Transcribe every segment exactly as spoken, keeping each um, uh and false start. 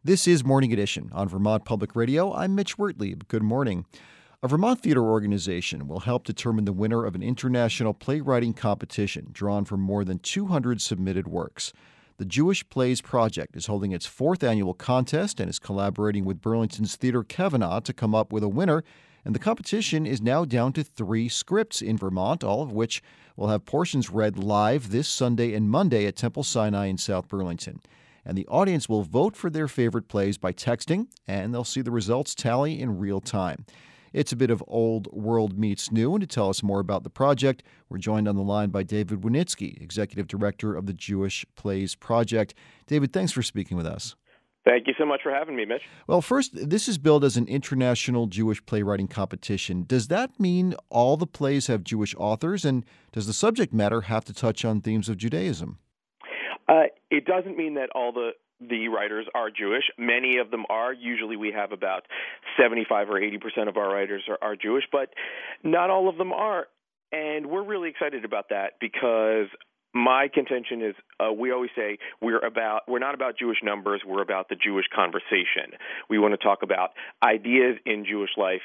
This is Morning Edition on Vermont Public Radio. I'm Mitch Wertlieb. Good morning. A Vermont theater organization will help determine the winner of an international playwriting competition drawn from more than two hundred submitted works. The Jewish Plays Project is holding its fourth annual contest and is collaborating with Burlington's Theater Kavanaugh to come up with a winner. And the competition is now down to three scripts in Vermont, all of which will have portions read live this Sunday and Monday at Temple Sinai in South Burlington. And the audience will vote for their favorite plays by texting, and they'll see the results tally in real time. It's a bit of old world meets new, and to tell us more about the project, we're joined on the line by David Winitsky, Executive Director of the Jewish Plays Project. David, thanks for speaking with us. Thank you so much for having me, Mitch. Well, first, this is billed as an international Jewish playwriting competition. Does that mean all the plays have Jewish authors, and does the subject matter have to touch on themes of Judaism? Uh, it doesn't mean that all the the writers are Jewish. Many of them are. Usually we have about seventy-five or eighty percent of our writers are, are Jewish, but not all of them are. And we're really excited about that because my contention is uh, we always say we're about we're not about Jewish numbers, we're about the Jewish conversation. We want to talk about ideas in Jewish life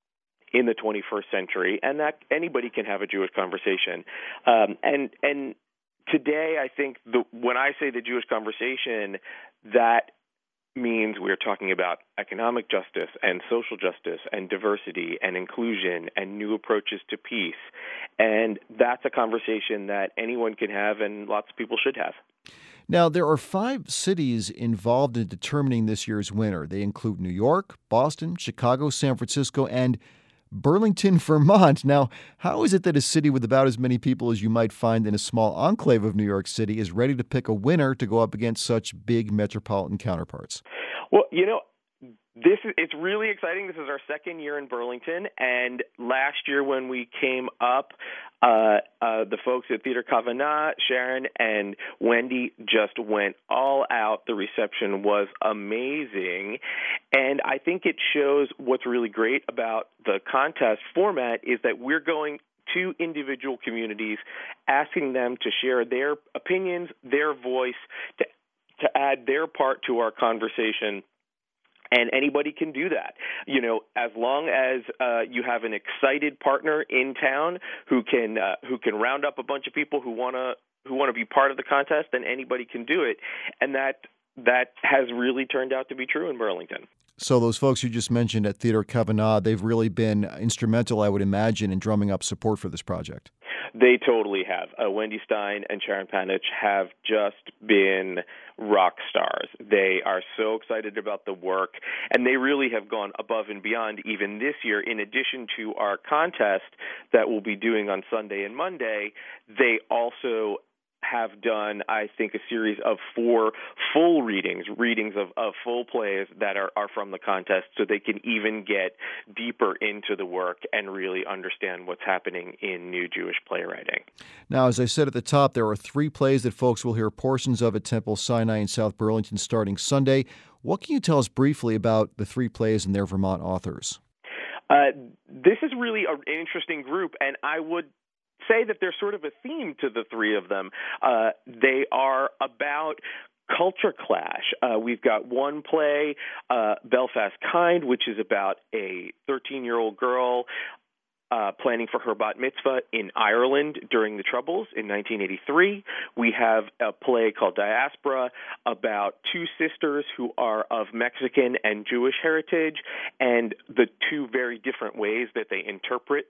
in the twenty-first century, and that anybody can have a Jewish conversation. Um, and and Today, I think the, when I say the Jewish conversation, that means we're talking about economic justice and social justice and diversity and inclusion and new approaches to peace. And that's a conversation that anyone can have and lots of people should have. Now, there are five cities involved in determining this year's winner. They include New York, Boston, Chicago, San Francisco, and Burlington, Vermont. Now, how is it that a city with about as many people as you might find in a small enclave of New York City is ready to pick a winner to go up against such big metropolitan counterparts? Well, you know, This is, it's really exciting. This is our second year in Burlington, and last year when we came up, uh, uh, the folks at Theater Kavanaugh, Sharon and Wendy, just went all out. The reception was amazing, and I think it shows what's really great about the contest format is that we're going to individual communities, asking them to share their opinions, their voice, to to add their part to our conversation. And anybody can do that, you know, as long as uh, you have an excited partner in town who can uh, who can round up a bunch of people who want to who want to be part of the contest. Then anybody can do it, and that that has really turned out to be true in Burlington. So those folks you just mentioned at Theater Kavanaugh, they've really been instrumental, I would imagine, in drumming up support for this project. They totally have. Uh, Wendy Stein and Sharon Panich have just been rock stars. They are so excited about the work, and they really have gone above and beyond even this year. In addition to our contest that we'll be doing on Sunday and Monday, they also have done, I think, a series of four full readings, readings of, of full plays that are, are from the contest, so they can even get deeper into the work and really understand what's happening in new Jewish playwriting. Now, as I said at the top, there are three plays that folks will hear portions of at Temple Sinai in South Burlington starting Sunday. What can you tell us briefly about the three plays and their Vermont authors? Uh, this is really an interesting group, and I would say that there's sort of a theme to the three of them. Uh, they are about culture clash. Uh, we've got one play, uh, Belfast Kind, which is about a thirteen-year-old girl uh, planning for her bat mitzvah in Ireland during the Troubles in nineteen eighty-three. We have a play called Diaspora about two sisters who are of Mexican and Jewish heritage, and the two very different ways that they interpret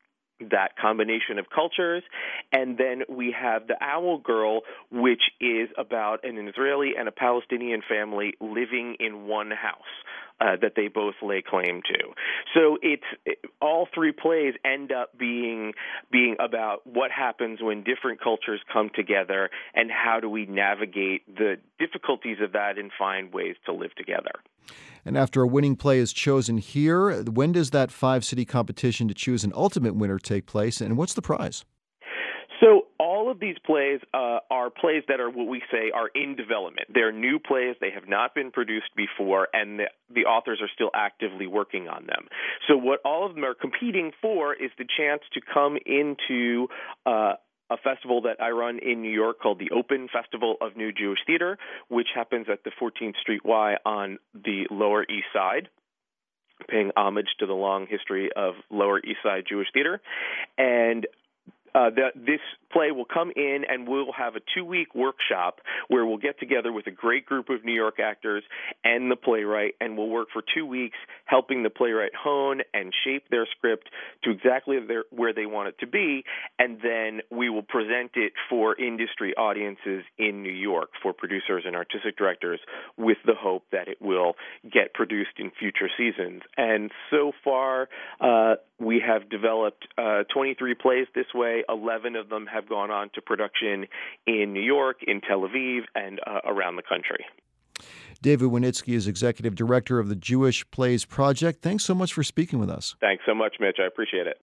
that combination of cultures. And then we have The Owl Girl, which is about an Israeli and a Palestinian family living in one house uh, that they both lay claim to. So it's it, all three plays end up being being about what happens when different cultures come together and how do we navigate the difficulties of that and find ways to live together. And after a winning play is chosen here, when does that five-city competition to choose an ultimate winner take place, and what's the prize? So all of these plays uh, are plays that are what we say are in development. They're new plays. They have not been produced before, and the, the authors are still actively working on them. So what all of them are competing for is the chance to come into uh, a festival that I run in New York called the Open Festival of New Jewish Theater, which happens at the fourteenth Street Y on the Lower East Side, paying homage to the long history of Lower East Side Jewish theater. And Uh, the, this play will come in and we'll have a two-week workshop where we'll get together with a great group of New York actors and the playwright, and we'll work for two weeks helping the playwright hone and shape their script to exactly their, where they want it to be, and then we will present it for industry audiences in New York, for producers and artistic directors, with the hope that it will get produced in future seasons. And so far, uh, we have developed uh, twenty-three plays this way. eleven of them have gone on to production in New York, in Tel Aviv, and uh, around the country. David Winitsky is Executive Director of the Jewish Plays Project. Thanks so much for speaking with us. Thanks so much, Mitch. I appreciate it.